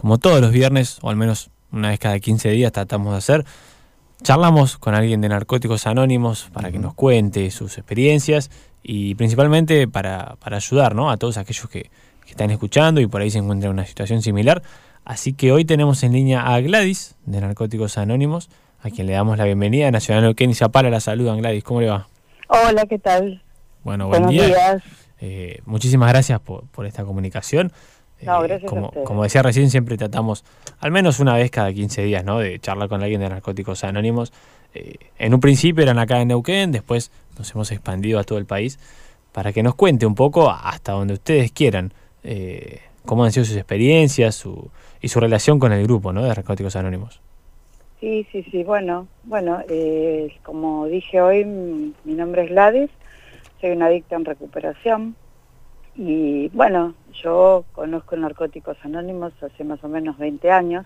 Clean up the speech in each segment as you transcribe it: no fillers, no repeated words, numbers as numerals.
como todos los viernes, o al menos una vez cada 15 días tratamos de hacer, charlamos con alguien de Narcóticos Anónimos para que nos cuente sus experiencias y principalmente para ayudar, ¿no?, a todos aquellos que están escuchando y por ahí se encuentran en una situación similar. Así que hoy tenemos en línea a Gladys de Narcóticos Anónimos, a quien le damos la bienvenida. Nacional Neuquén y Zapala la saludan. Gladys, ¿cómo le va? Hola, ¿qué tal? Bueno, buen Buenos día. días. Muchísimas gracias por esta comunicación. No, gracias a ustedes. Como decía recién, siempre tratamos al menos una vez cada 15 días, ¿no?, de charlar con alguien de Narcóticos Anónimos. En un principio eran acá en Neuquén, después nos hemos expandido a todo el país para que nos cuente un poco, hasta donde ustedes quieran, cómo han sido sus experiencias y su relación con el grupo, ¿no?, de Narcóticos Anónimos. Sí. Bueno, como dije hoy, mi nombre es Gladys, soy una adicta en recuperación y bueno, yo conozco Narcóticos Anónimos hace más o menos 20 años.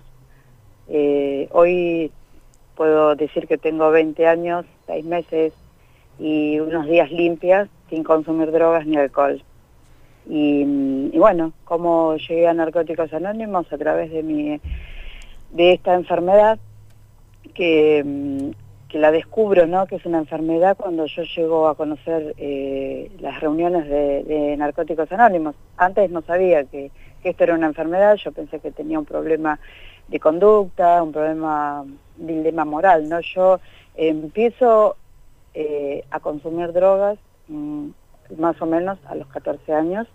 Hoy puedo decir que tengo 20 años, 6 meses y unos días limpias sin consumir drogas ni alcohol. Y bueno, ¿cómo llegué a Narcóticos Anónimos? A través de esta enfermedad que la descubro, ¿no?, que es una enfermedad cuando yo llego a conocer las reuniones de Narcóticos Anónimos. Antes no sabía que esto era una enfermedad, yo pensé que tenía un problema de conducta, un dilema moral, ¿no? Yo empiezo a consumir drogas más o menos a los 14 años,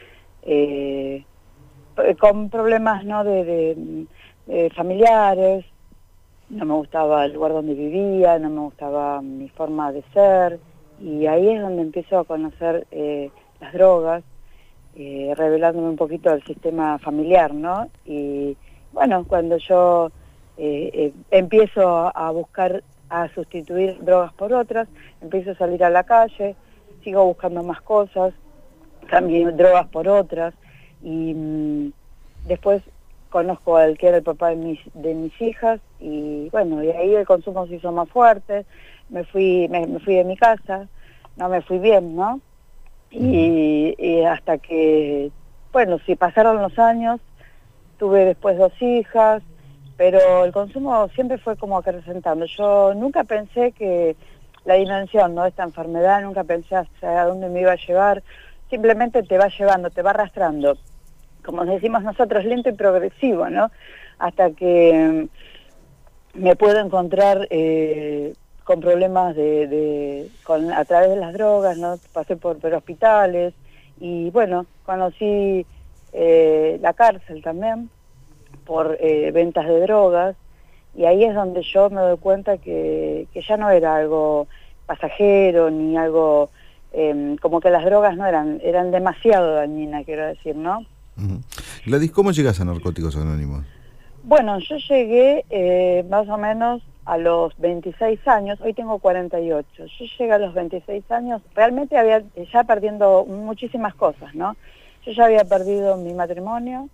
con problemas, ¿no?, de familiares. No me gustaba el lugar donde vivía, no me gustaba mi forma de ser, y ahí es donde empiezo a conocer las drogas, revelándome un poquito del sistema familiar, ¿no? Y bueno, cuando yo empiezo a buscar, a sustituir drogas por otras, empiezo a salir a la calle, sigo buscando más cosas, cambio drogas por otras, y después conozco al que era el papá de mis hijas, y bueno, y ahí el consumo se hizo más fuerte. Me fui de mi casa, no me fui bien, ¿no? Y hasta que, bueno, si pasaron los años, tuve después 2 hijas, pero el consumo siempre fue como acrecentando. Yo nunca pensé que la dimensión, ¿no?, de esta enfermedad, nunca pensé hacia dónde me iba a llevar. Simplemente te va llevando, te va arrastrando, como decimos nosotros, lento y progresivo, ¿no? Hasta que me puedo encontrar con problemas a través de las drogas, ¿no? Pasé por hospitales y bueno, conocí la cárcel también por ventas de drogas, y ahí es donde yo me doy cuenta que ya no era algo pasajero ni algo como que las drogas no eran demasiado dañinas, quiero decir, ¿no? Gladys, ¿cómo llegas a Narcóticos Anónimos? Bueno, yo llegué más o menos a los 26 años, hoy tengo 48, yo llegué a los 26 años, realmente había ya perdiendo muchísimas cosas, ¿no? Yo ya había perdido mi matrimonio,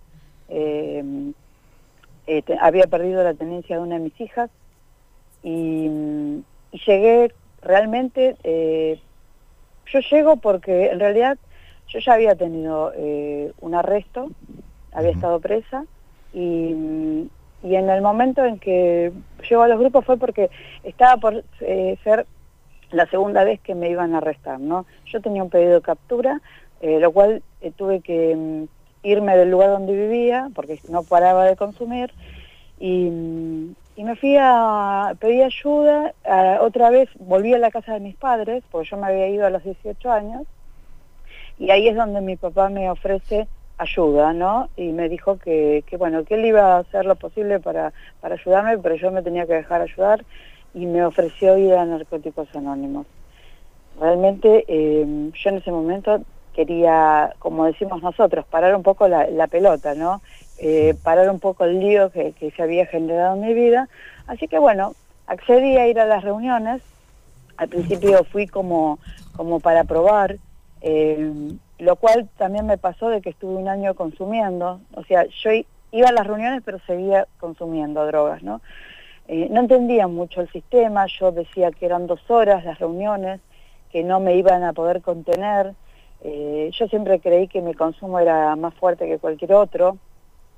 había perdido la tenencia de una de mis hijas, y llegué realmente, yo llego porque en realidad yo ya había tenido un arresto, había estado presa, y en el momento en que llego a los grupos fue porque estaba por ser la segunda vez que me iban a arrestar, ¿no? Yo tenía un pedido de captura, lo cual tuve que irme del lugar donde vivía, porque no paraba de consumir, y me fui a pedir ayuda. Otra vez volví a la casa de mis padres, porque yo me había ido a los 18 años, y ahí es donde mi papá me ofrece ayuda, ¿no? Y me dijo que bueno, que él iba a hacer lo posible para ayudarme, pero yo me tenía que dejar ayudar, y me ofreció ir a Narcóticos Anónimos. Realmente yo en ese momento quería, como decimos nosotros, parar un poco la pelota, ¿no? Parar un poco el lío que se había generado en mi vida. Así que bueno, accedí a ir a las reuniones. Al principio fui como para probar, lo cual también me pasó de que estuve un año consumiendo. O sea, yo iba a las reuniones pero seguía consumiendo drogas, ¿no? No entendía mucho el sistema. Yo decía que eran 2 horas las reuniones, que no me iban a poder contener. Yo siempre creí que mi consumo era más fuerte que cualquier otro,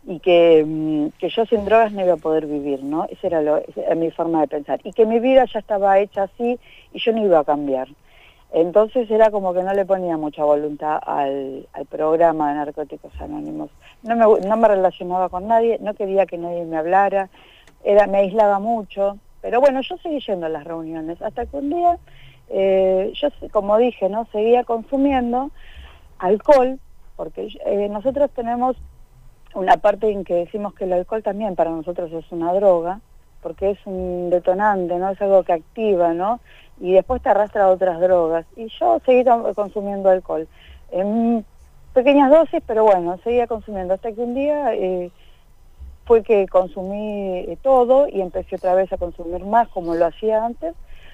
y que yo sin drogas no iba a poder vivir, ¿no? Esa era mi forma de pensar. Y que mi vida ya estaba hecha así y yo no iba a cambiar. Entonces era como que no le ponía mucha voluntad al programa de Narcóticos Anónimos. No me relacionaba con nadie, no quería que nadie me hablara, me aislaba mucho. Pero bueno, yo seguí yendo a las reuniones, hasta que un día, yo, como dije, ¿no? Seguía consumiendo alcohol, porque nosotros tenemos una parte en que decimos que el alcohol también para nosotros es una droga, porque es un detonante, ¿no? Es algo que activa, ¿no? Y después te arrastra a otras drogas. Y yo seguí consumiendo alcohol, en pequeñas dosis, pero bueno, seguía consumiendo, hasta que un día fue que consumí todo y empecé otra vez a consumir más como lo hacía antes.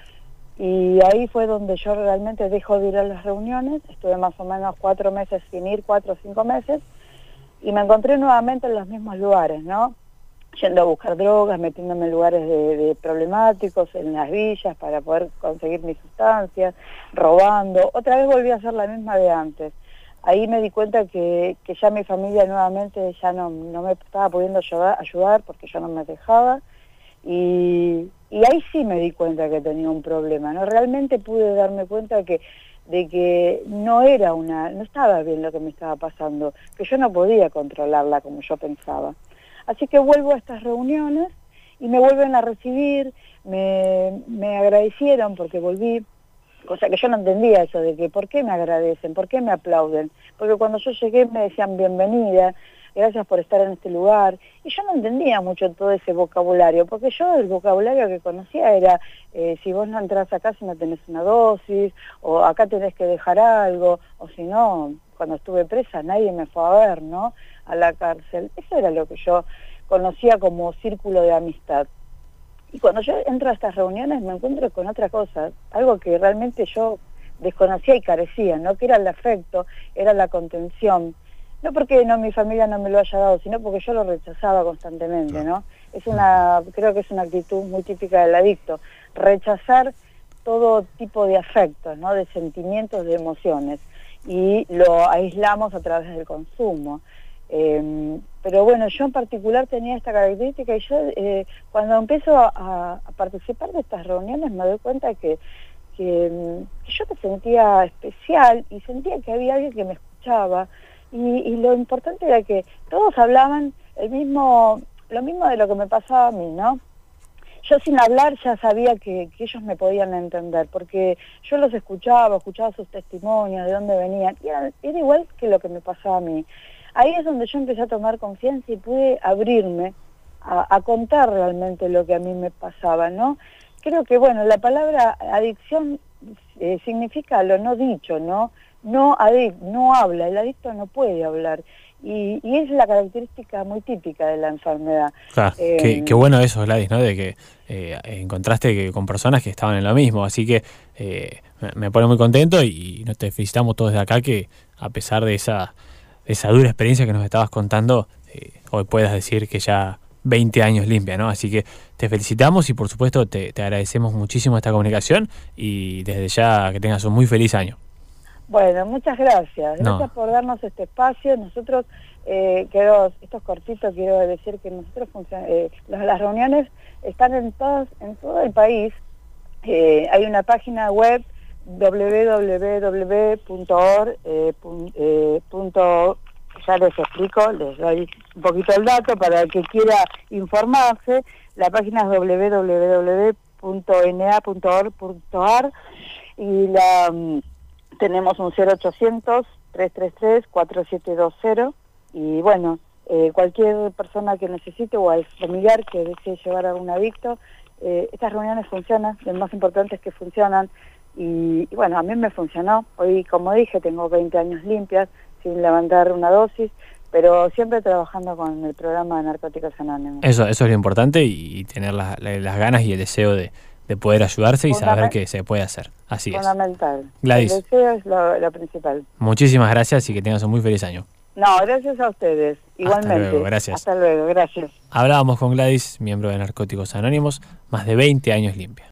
Y ahí fue donde yo realmente dejo de ir a las reuniones. Estuve más o menos 4 meses sin ir, 4 o 5 meses, y me encontré nuevamente en los mismos lugares, ¿no? Yendo a buscar drogas, metiéndome en lugares de problemáticos, en las villas para poder conseguir mis sustancias, robando. Otra vez volví a hacer la misma de antes. Ahí me di cuenta que ya mi familia nuevamente ya no me estaba pudiendo ayudar porque yo no me dejaba. Y ahí sí me di cuenta que tenía un problema, ¿no? Realmente pude darme cuenta de que no estaba bien lo que me estaba pasando, que yo no podía controlarla como yo pensaba. Así que vuelvo a estas reuniones y me vuelven a recibir, me agradecieron porque volví, cosa que yo no entendía eso de que ¿por qué me agradecen? ¿Por qué me aplauden? Porque cuando yo llegué me decían bienvenida, gracias por estar en este lugar, y yo no entendía mucho todo ese vocabulario, porque yo el vocabulario que conocía era si vos no entras acá si no tenés una dosis, o acá tenés que dejar algo, o si no, cuando estuve presa nadie me fue a ver, ¿no? A la cárcel. Eso era lo que yo conocía como círculo de amistad. Y cuando yo entro a estas reuniones me encuentro con otra cosa, algo que realmente yo desconocía y carecía, ¿no? Que era el afecto, era la contención. No porque mi familia no me lo haya dado, sino porque yo lo rechazaba constantemente, ¿no? Creo que es una actitud muy típica del adicto, rechazar todo tipo de afectos, ¿no? De sentimientos, de emociones, y lo aislamos a través del consumo. Pero bueno, yo en particular tenía esta característica y yo cuando empiezo a participar de estas reuniones me doy cuenta que yo me sentía especial y sentía que había alguien que me escuchaba y lo importante era que todos hablaban lo mismo de lo que me pasaba a mí, ¿no? Yo sin hablar ya sabía que ellos me podían entender, porque yo los escuchaba sus testimonios, de dónde venían, y era igual que lo que me pasaba a mí. Ahí es donde yo empecé a tomar confianza y pude abrirme a contar realmente lo que a mí me pasaba, ¿no? Creo que, bueno, la palabra adicción significa lo no dicho, ¿no? No habla, el adicto no puede hablar. Y es la característica muy típica de la enfermedad. Claro, qué bueno eso, Gladys, ¿no? De que encontraste con personas que estaban en lo mismo, así que me pone muy contento y te felicitamos todos de acá que a pesar de esa dura experiencia que nos estabas contando, hoy puedas decir que ya 20 años limpia, ¿no? Así que te felicitamos y por supuesto te agradecemos muchísimo esta comunicación y desde ya que tengas un muy feliz año. Bueno, muchas gracias. Gracias por darnos este espacio. Nosotros, estos cortitos, quiero decir que nosotros las reuniones están en todo el país. Hay una página web www.org. Ya les explico, les doy un poquito el dato para el que quiera informarse. La página es www.na.org.ar y tenemos un 0800-333-4720 y bueno, cualquier persona que necesite o al familiar que desee llevar a un adicto, estas reuniones funcionan, lo más importante es que funcionan y bueno, a mí me funcionó. Hoy, como dije, tengo 20 años limpias, sin levantar una dosis, pero siempre trabajando con el programa de Narcóticos Anónimos. Eso es lo importante y tener las ganas y el deseo de poder ayudarse y saber que se puede hacer. Así es. Fundamental. Gladys, el deseo es lo principal. Muchísimas gracias y que tengas un muy feliz año. No, gracias a ustedes. Igualmente. Hasta luego, gracias. Hasta luego, gracias. Hablábamos con Gladys, miembro de Narcóticos Anónimos, más de 20 años limpia.